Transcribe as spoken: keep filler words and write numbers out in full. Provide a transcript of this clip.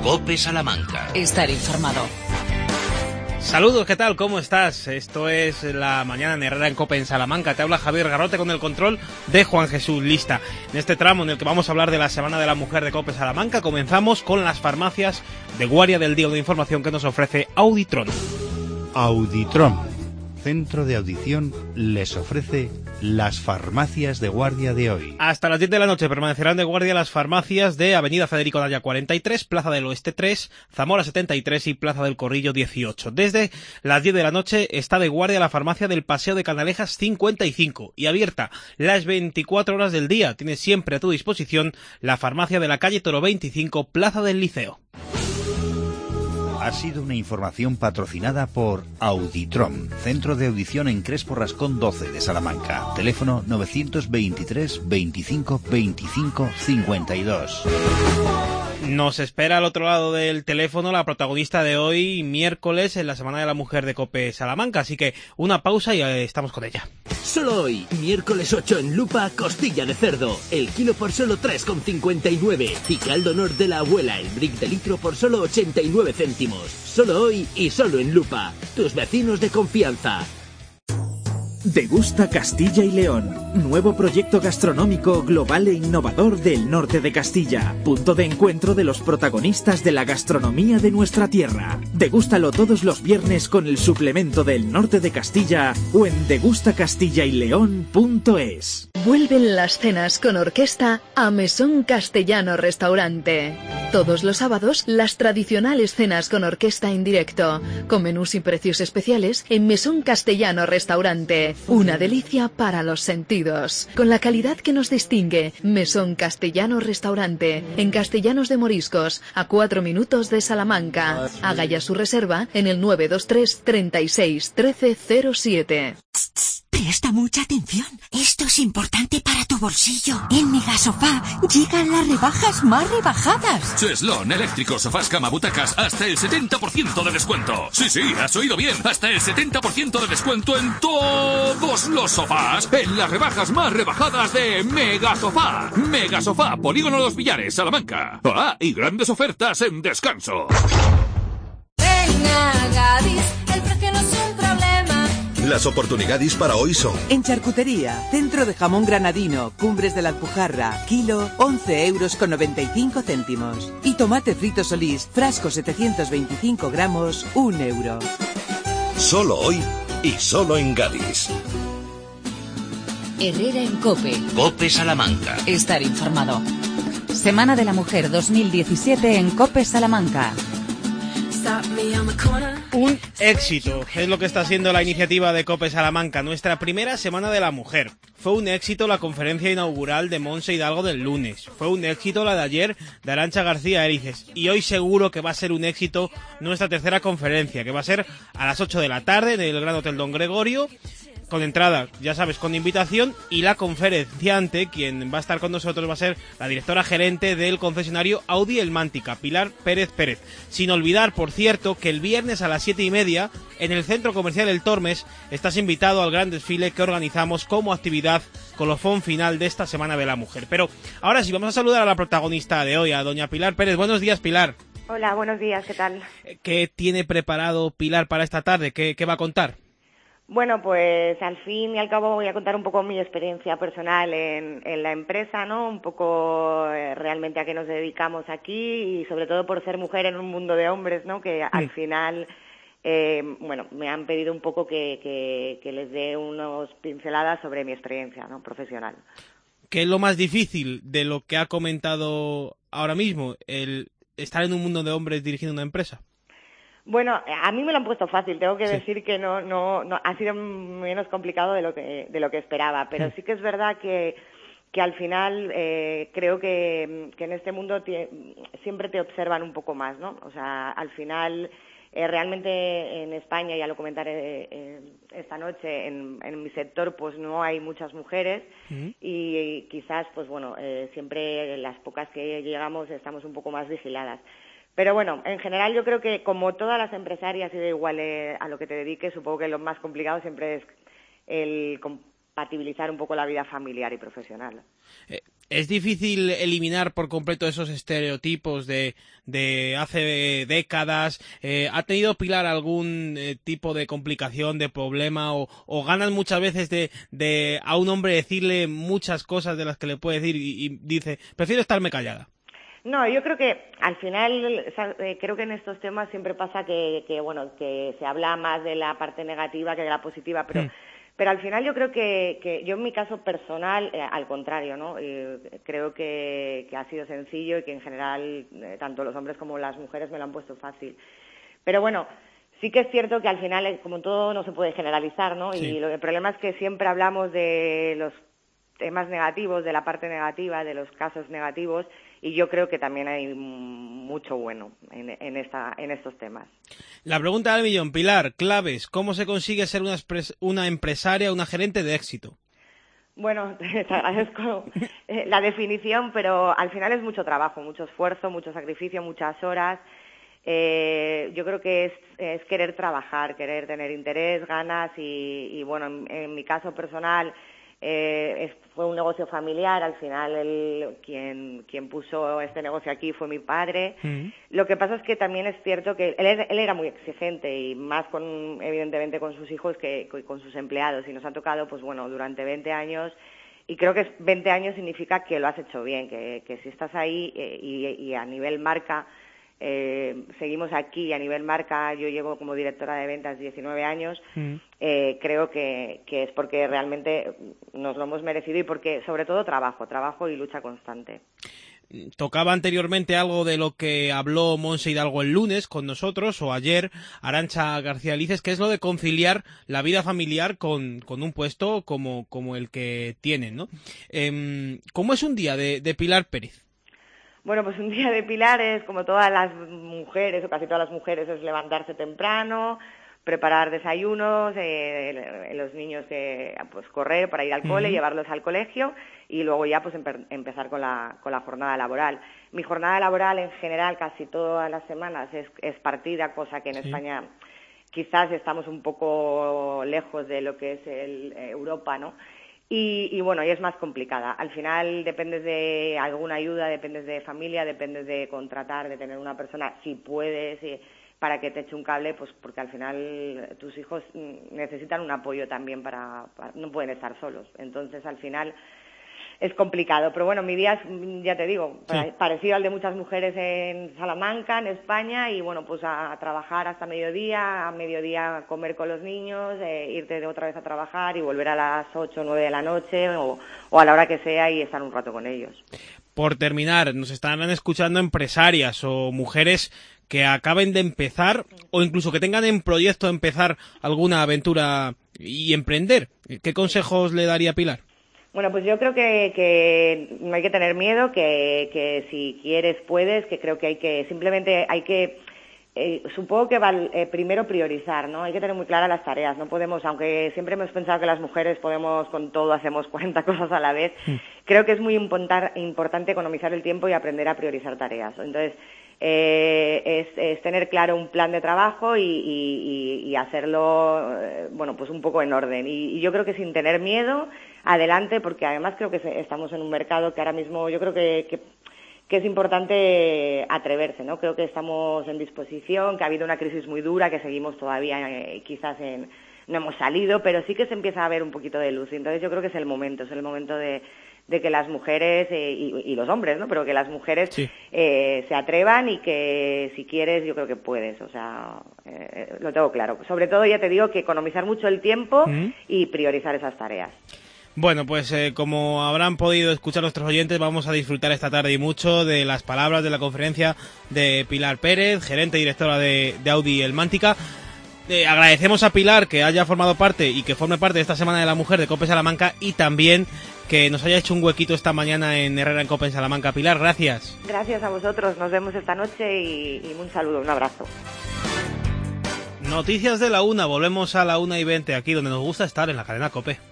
COPE Salamanca. Estar informado. Saludos, ¿qué tal? ¿Cómo estás? Esto es la mañana en Herrera en COPE en Salamanca. Te habla Javier Garrote con el control de Juan Jesús Lista. En este tramo en el que vamos a hablar de la Semana de la Mujer de COPE Salamanca, comenzamos con las farmacias de guardia del día, una información que nos ofrece Auditron. Auditron, centro de audición, les ofrece las farmacias de guardia de hoy. Hasta las diez de la noche permanecerán de guardia las farmacias de Avenida Federico Daya cuarenta y tres, Plaza del Oeste tres, Zamora setenta y tres y Plaza del Corrillo dieciocho. Desde las diez de la noche está de guardia la farmacia del Paseo de Canalejas cincuenta y cinco y abierta las veinticuatro horas del día. Tienes siempre a tu disposición la farmacia de la calle Toro veinticinco, Plaza del Liceo. Ha sido una información patrocinada por Auditron, centro de audición en Crespo Rascón doce de Salamanca. Teléfono novecientos veintitrés veinticinco veinticinco cincuenta y dos. Nos espera al otro lado del teléfono la protagonista de hoy, miércoles, en la Semana de la Mujer de COPE Salamanca. Así que una pausa y estamos con ella. Solo hoy, miércoles ocho en Lupa, costilla de cerdo. El kilo por solo tres con cincuenta y nueve. Y caldo honor de la abuela, el brick de litro por solo ochenta y nueve céntimos. Solo hoy y solo en Lupa. Tus vecinos de confianza. Degusta Castilla y León, nuevo proyecto gastronómico global e innovador del norte de Castilla, punto de encuentro de los protagonistas de la gastronomía de nuestra tierra. Degústalo todos los viernes con el suplemento del norte de Castilla o en degusta castilla y león punto es. Vuelven las cenas con orquesta a Mesón Castellano Restaurante. Todos los sábados, las tradicionales cenas con orquesta en directo, con menús y precios especiales en Mesón Castellano Restaurante. Una delicia para los sentidos. Con la calidad que nos distingue, Mesón Castellano Restaurante, en Castellanos de Moriscos, a cuatro minutos de Salamanca. Haga ya su reserva en el nueve dos tres, treinta y seis, trece cero siete. Presta mucha atención. Esto es importante para tu bolsillo. En Megasofá llegan las rebajas más rebajadas. Cheslón, eléctricos, sofás, cama, butacas, hasta el setenta por ciento de descuento. Sí, sí, has oído bien. Hasta el setenta por ciento de descuento en todos los sofás. En las rebajas más rebajadas de Megasofá. Megasofá, Polígono Los Villares, Salamanca. Ah, y grandes ofertas en descanso. Venga, Gadis, el precio no es un problema. Las oportunidades para hoy son: en charcutería, centro de jamón granadino, Cumbres de la Alpujarra, kilo, once euros con noventa y cinco céntimos. Y tomate frito Solís, frasco setecientos veinticinco gramos, un euro. Solo hoy y solo en Gadis. Herrera en COPE. COPE Salamanca. Estar informado. Semana de la Mujer dos mil diecisiete en COPE Salamanca. Un éxito es lo que está siendo la iniciativa de COPE Salamanca, nuestra primera Semana de la Mujer. Fue un éxito la conferencia inaugural de Montse Hidalgo del lunes. Fue un éxito la de ayer de Arantxa García Erices. Y hoy seguro que va a ser un éxito nuestra tercera conferencia, que va a ser a las ocho de la tarde en el Gran Hotel Don Gregorio, con entrada, ya sabes, con invitación, y la conferenciante, quien va a estar con nosotros, va a ser la directora gerente del concesionario Audi Elmántica, Pilar Pérez Pérez. Sin olvidar, por cierto, que el viernes a las siete y media, en el Centro Comercial El Tormes, estás invitado al gran desfile que organizamos como actividad colofón final de esta Semana de la Mujer. Pero ahora sí, vamos a saludar a la protagonista de hoy, a doña Pilar Pérez. Buenos días, Pilar. Hola, buenos días, ¿qué tal? ¿Qué tiene preparado Pilar para esta tarde? ¿Qué, qué va a contar? Bueno, pues al fin y al cabo voy a contar un poco mi experiencia personal en, en la empresa, ¿no? Un poco eh, realmente a qué nos dedicamos aquí y sobre todo por ser mujer en un mundo de hombres, ¿no? Que al final, eh, bueno, me han pedido un poco que, que, que les dé unas pinceladas sobre mi experiencia, ¿no? Profesional. ¿Qué es lo más difícil de lo que ha comentado ahora mismo, el estar en un mundo de hombres dirigiendo una empresa? Bueno, a mí me lo han puesto fácil, tengo que sí. decir que no, no, no ha sido menos complicado de lo que, de lo que esperaba, pero sí, sí que es verdad que, que al final eh, creo que, que en este mundo te, siempre te observan un poco más, ¿no? O sea, al final eh, realmente en España, ya lo comentaré eh, esta noche, en, en mi sector pues no hay muchas mujeres uh-huh. y, y quizás pues bueno, eh, siempre las pocas que llegamos estamos un poco más vigiladas. Pero bueno, en general yo creo que como todas las empresarias, y da igual eh, a lo que te dediques, supongo que lo más complicado siempre es el compatibilizar un poco la vida familiar y profesional. Eh, Es difícil eliminar por completo esos estereotipos de, de hace décadas. Eh, ¿Ha tenido Pilar algún eh, tipo de complicación, de problema, o, o ganan muchas veces de, de a un hombre decirle muchas cosas de las que le puede decir y, y dice, prefiero estarme callada? No, yo creo que al final, creo que en estos temas siempre pasa que, que bueno, que se habla más de la parte negativa que de la positiva, pero... Mm. Pero al final yo creo que, que yo en mi caso personal, eh, al contrario, ¿no? Eh, creo que, que ha sido sencillo y que en general eh, tanto los hombres como las mujeres me lo han puesto fácil. Pero bueno, sí que es cierto que al final, como todo, no se puede generalizar, ¿no? Sí. Y lo, el problema es que siempre hablamos de los temas negativos, de la parte negativa, de los casos negativos, y yo creo que también hay mucho bueno en, en, esta, en estos temas. La pregunta del millón, Pilar, claves, ¿cómo se consigue ser una, una empresaria, una gerente de éxito? Bueno, te agradezco la definición, pero al final es mucho trabajo, mucho esfuerzo, mucho sacrificio, muchas horas. Eh, yo creo que es, es querer trabajar, querer tener interés, ganas y, y bueno, en, en mi caso personal... Eh, es, fue un negocio familiar, al final el, quien, quien puso este negocio aquí fue mi padre. Uh-huh. Lo que pasa es que también es cierto que él, él era muy exigente y más con, evidentemente con sus hijos que, que con sus empleados, y nos ha tocado, pues bueno, durante veinte años, y creo que veinte años significa que lo has hecho bien, que, que si estás ahí eh, y, y a nivel marca, Eh, seguimos aquí a nivel marca, yo llevo como directora de ventas diecinueve años, mm. eh, creo que, que es porque realmente nos lo hemos merecido y porque sobre todo trabajo, trabajo y lucha constante. Tocaba anteriormente algo de lo que habló Monse Hidalgo el lunes con nosotros, o ayer Arantxa García Lices, que es lo de conciliar la vida familiar con, con un puesto como, como el que tienen, ¿no? Eh, ¿Cómo es un día de, de Pilar Pérez? Bueno, pues un día de Pilar es, como todas las mujeres, o casi todas las mujeres, es levantarse temprano, preparar desayunos, eh, los niños eh, pues correr para ir al cole, uh-huh. llevarlos al colegio y luego ya pues empe- empezar con la, con la jornada laboral. Mi jornada laboral en general casi todas las semanas es, es partida, cosa que en sí. España quizás estamos un poco lejos de lo que es el, eh, Europa, ¿no? Y, y bueno, y es más complicada. Al final dependes de alguna ayuda, dependes de familia, dependes de contratar, de tener una persona, si puedes, si, para que te eche un cable, pues porque al final tus hijos necesitan un apoyo también para, para no pueden estar solos. Entonces al final es complicado, pero bueno, mi día es, ya te digo, sí. parecido al de muchas mujeres en Salamanca, en España, y bueno, pues a, a trabajar hasta mediodía, a mediodía comer con los niños, eh, irte de otra vez a trabajar y volver a las ocho o nueve de la noche o, o a la hora que sea y estar un rato con ellos. Por terminar, nos estarán escuchando empresarias o mujeres que acaben de empezar o incluso que tengan en proyecto empezar alguna aventura y emprender. ¿Qué consejos le daría Pilar? Bueno, pues yo creo que, que no hay que tener miedo, que, que si quieres puedes, que creo que hay que, simplemente hay que, eh, supongo que va eh, primero priorizar, ¿no? Hay que tener muy claras las tareas, no podemos, aunque siempre hemos pensado que las mujeres podemos con todo, hacemos cuarenta cosas a la vez, sí. Creo que es muy importar, importante economizar el tiempo y aprender a priorizar tareas. Entonces, eh, es, es tener claro un plan de trabajo y, y, y hacerlo, eh, bueno, pues un poco en orden. Y, y yo creo que sin tener miedo, adelante, porque además creo que estamos en un mercado que ahora mismo yo creo que, que, que es importante atreverse, ¿no? Creo que estamos en disposición, que ha habido una crisis muy dura, que seguimos todavía eh, quizás en, no hemos salido, pero sí que se empieza a ver un poquito de luz. Y entonces yo creo que es el momento, es el momento de, de que las mujeres eh, y, y los hombres, ¿no? Pero que las mujeres sí. eh, se atrevan y que si quieres yo creo que puedes, o sea, eh, lo tengo claro. Sobre todo ya te digo que economizar mucho el tiempo ¿Mm? y priorizar esas tareas. Bueno, pues eh, como habrán podido escuchar nuestros oyentes, vamos a disfrutar esta tarde y mucho de las palabras de la conferencia de Pilar Pérez, gerente y directora de, de Audi Elmántica. Eh, agradecemos a Pilar que haya formado parte y que forme parte de esta Semana de la Mujer de COPE Salamanca y también que nos haya hecho un huequito esta mañana en Herrera en COPE en Salamanca. Pilar, gracias. Gracias a vosotros, nos vemos esta noche y, y un saludo, un abrazo. Noticias de la una, volvemos a la una y veinte aquí donde nos gusta estar en la cadena COPE.